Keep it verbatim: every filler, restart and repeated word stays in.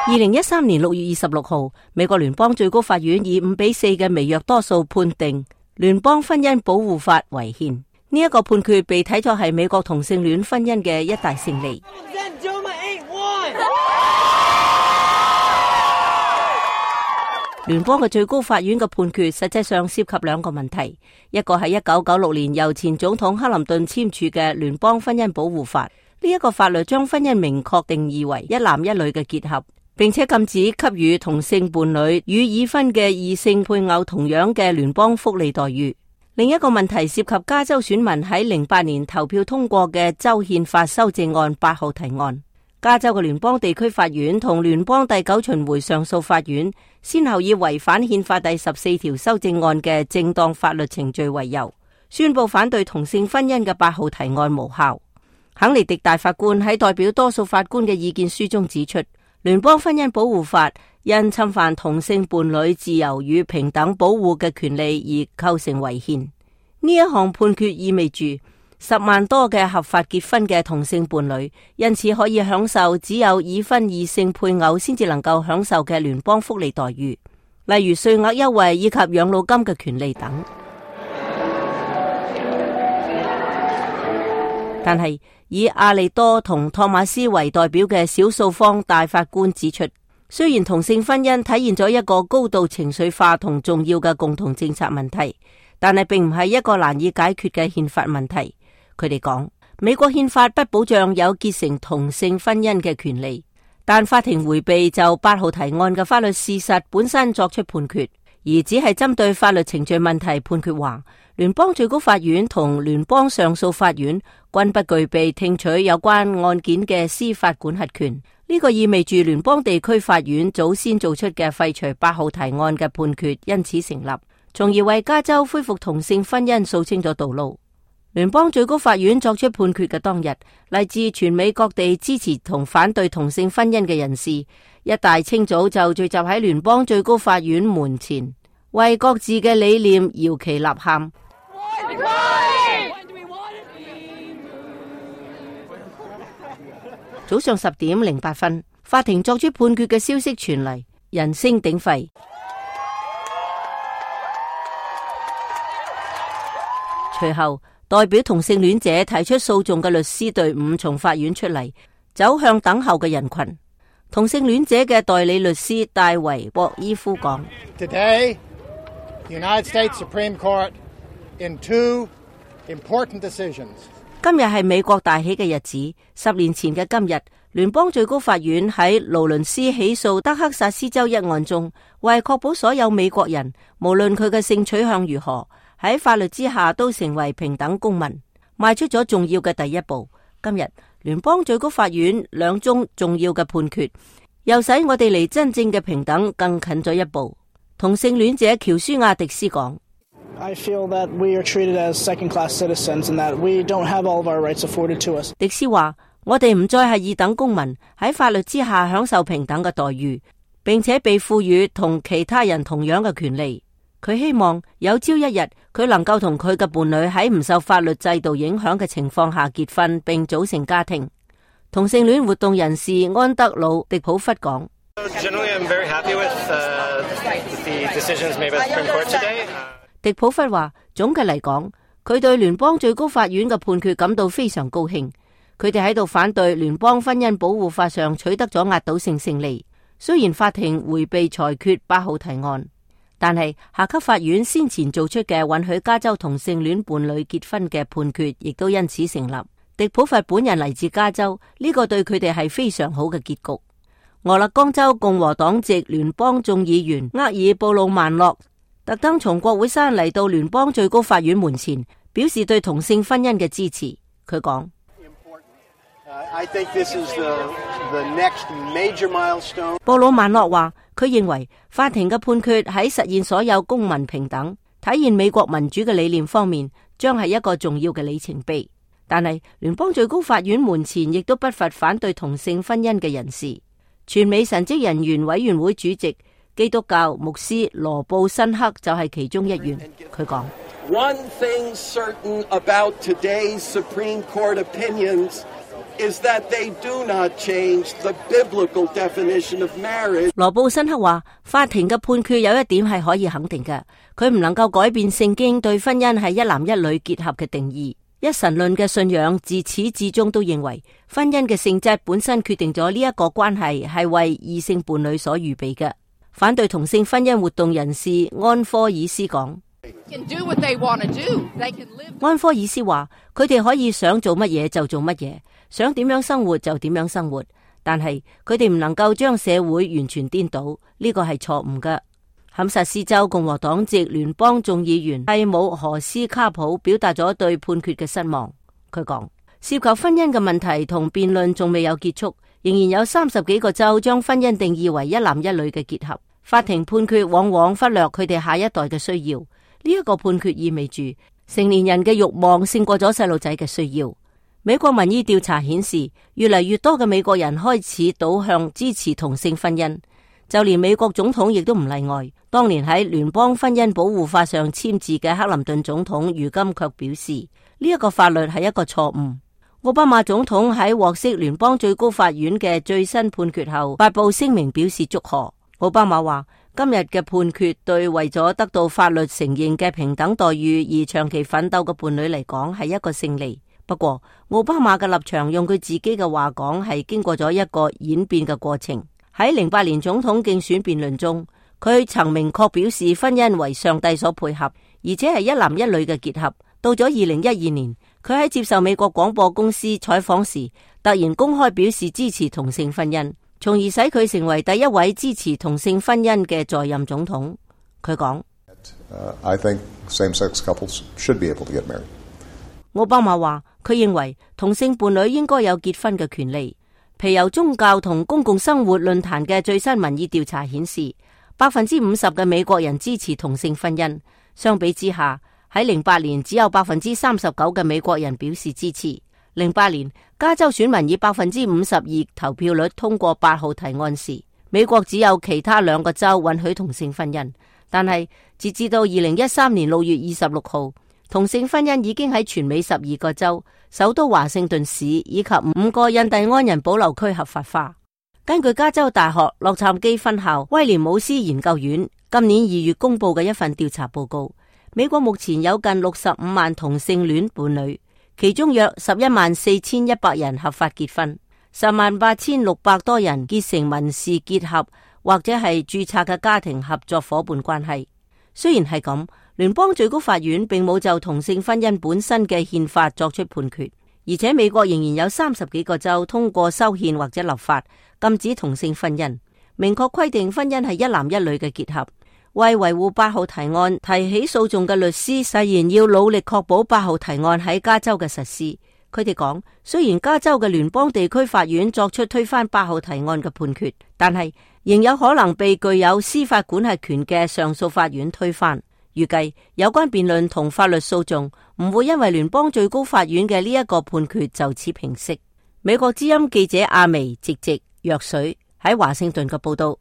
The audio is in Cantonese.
二零一三年六月二十六號，美國聯邦最高法院以五比四嘅微弱多數判定聯邦婚姻保護法違憲。呢、這、一個判決被睇作係美國同性戀婚姻嘅一大勝利。聯邦嘅最高法院嘅判決實際上涉及兩個問題，一個係一九九六年由前總統克林頓簽署嘅聯邦婚姻保護法，呢、這、一個法律將婚姻明確定義為一男一女嘅結合，並且禁止給予同性伴侶與已婚嘅異性配偶同樣嘅聯邦福利待遇。另一個問題涉及加州選民喺零八年投票通過嘅州憲法修正案八號提案。加州嘅聯邦地區法院同聯邦第九巡迴上訴法院先後以違反憲法第十四條修正案嘅正當法律程序為由，宣布反對同性婚姻嘅八號提案無效。肯尼迪大法官喺代表多數法官嘅意見書中指出，聯邦婚姻保護法因侵犯同性伴侶自由與平等保護嘅權利而構成違憲。呢一項判決意味住十萬多嘅合法結婚嘅同性伴侶，因此可以享受只有已婚異性配偶先至能夠享受嘅聯邦福利待遇，例如稅額優惠以及養老金嘅權利等。但係以阿利多同托馬斯為代表嘅少數方大法官指出，雖然同性婚姻體現咗一個高度情緒化同重要嘅共同政策問題，但係並唔係一個難以解決嘅憲法問題。佢哋講，美國憲法不保障有結成同性婚姻嘅權利，但法庭迴避就八號提案嘅法律事實本身作出判決，而只係針對法律程序問題判決話，聯邦最高法院同聯邦上訴法院均不具備聽取有關案件嘅司法管轄權。呢、這個意味住聯邦地區法院早先做出嘅廢除八號提案嘅判決因此成立，從而為加州恢復同性婚姻掃清咗道路。聯邦最高法院作出判決嘅當日，嚟自全美各地支持同反對同性婚姻嘅人士，一大清早就聚集喺聯邦最高法院門前，為各自嘅理念搖旗吶喊。早上十點零八分，法庭作出判決嘅消息傳嚟，人聲鼎沸。隨後，代表同性戀者提出訴訟嘅律師隊伍從法院出嚟，走向等候嘅人群。同性戀者嘅代理律師戴維博伊夫講：Today, the United States Supreme Court in two important decisions. 今日係美國大喜嘅日子。十年前嘅今日，聯邦最高法院喺勞倫斯起訴德克薩斯州一案中，為確保所有美國人，無論佢嘅性取向如何，喺法律之下都成為平等公民，邁出咗重要嘅第一步。今日聯邦最高法院兩宗重要嘅判決，又使我哋離真正嘅平等更近咗一步。同性戀者喬舒亞迪斯講：I feel that we are treated as second-class citizens and that we don't have all of our rights afforded to us. 迪斯話：我哋唔再係二等公民，喺法律之下享受平等嘅待遇，並且被賦予同其他人同樣嘅權利。佢希望有朝一日佢能夠同佢嘅伴侶喺唔受法律制度影響嘅情況下結婚並組成家庭。同性戀活動人士安德魯迪普弗講：迪普弗話，總嘅嚟講，佢對聯邦最高法院嘅判決感到非常高興。佢哋喺度反對聯邦婚姻保護法上取得咗壓倒性勝利。雖然法庭迴避裁決八號提案，但係下級法院先前做出嘅允許加州同性戀伴侶結婚嘅判決，亦都因此成立。迪普弗本人嚟自加州，呢、這個對佢哋係非常好嘅結局。俄勒岡州共和黨籍聯邦眾議員厄爾布魯曼諾特登從國會山嚟到聯邦最高法院門前，表示對同性婚姻嘅支持。佢講：布魯曼諾話，佢認為法庭嘅判決喺實現所有公民平等、體現美國民主嘅理念方面，將係一個重要嘅里程碑。但係聯邦最高法院門前亦都不乏反對同性婚姻嘅人士。全美神職人員委員會主席基督教牧師羅布辛克就係其中一員。佢講 ：One thing certain about today's Supreme Court opinions is that they do not change the biblical definition of marriage. 羅布辛克話，法庭嘅判決有一點係可以肯定嘅，佢唔能夠改變聖經對婚姻係一男一女結合嘅定義。一神論嘅信仰自始至終都認為，婚姻嘅性質本身決定咗呢一個關係係為異性伴侶所預備嘅。反對同性婚姻活動人士安科爾斯講，安科爾斯話，佢哋可以想做乜嘢就做乜嘢，想點樣生活就點樣生活，但係佢哋唔能夠將社會完全顛倒，呢個係錯誤嘅。堪薩斯州共和黨籍聯邦眾議員蒂姆何斯卡普表達咗對判決嘅失望。佢講，涉及婚姻嘅問題同辯論仲未有結束，仍然有三十幾個州將婚姻定義為一男一女嘅結合。法庭判決往往忽略佢哋下一代嘅需要。呢一個判決意味住成年人嘅慾望勝過咗細路仔嘅需要。美國民意調查顯示，越嚟越多嘅美國人開始倒向支持同性婚姻，就連美國總統亦都唔例外。當年喺聯邦婚姻保護法上簽字嘅克林頓總統，如今卻表示呢一個法律係一個錯誤。奧巴馬總統喺獲悉聯邦最高法院嘅最新判決後，發布聲明表示祝賀。奧巴馬話，今日嘅判決對為咗得到法律承認嘅平等待遇而長期奮鬥嘅伴侶嚟講係一個勝利。不過，奧巴馬嘅立場用佢自己嘅話講係經過咗一個演變嘅過程。喺零八年總統競選辯論中，佢曾明確表示婚姻為上帝所配合，而且係一男一女嘅結合。到咗二零一二年，佢喺接受美國廣播公司採訪時，突然公開表示支持同性婚姻，從而使佢成為第一位支持同性婚姻嘅在任總統。佢講，uh, I think same-sex couples should be able to get married. 奧巴馬話，佢認為同性伴侶應該有結婚嘅權利。皮尤宗教同公共生活論壇嘅最新民意調查顯示，百分之五十嘅美國人支持同性婚姻。相比之下，喺零八年只有百分之三十九嘅美國人表示支持。零八年加州選民以百分之五十二投票率通過八號提案時，美國只有其他兩個州允許同性婚姻。但係截至到二零一三年六月二十六號，同性婚姻已經喺全美十二個州、首都華盛頓市以及五個印第安人保留區合法化。根據加州大學洛杉磯分校威廉姆斯研究院今年二月公布嘅一份調查報告，美國目前有近六十五萬同性戀伴侶，其中約十一萬四千一百人合法結婚，十萬八千六百多人結成民事結合或者係註冊嘅家庭合作夥伴關係。雖然係咁，聯邦最高法院並冇就同性婚姻本身嘅憲法作出判決，而且美國仍然有三十幾個州通過修憲或者立法禁止同性婚姻，明確規定婚姻係一男一女嘅結合。為維護八號提案提起訴訟嘅律師誓言要努力確保八號提案喺加州嘅實施。佢哋講，雖然加州嘅聯邦地區法院作出推翻八號提案嘅判決，但係仍有可能被具有司法管轄權嘅上訴法院推翻。預計有關辯論同法律訴訟唔會因為聯邦最高法院嘅呢一個判決就此平息。美國之音記者阿薇直直藥水喺華盛頓嘅報道。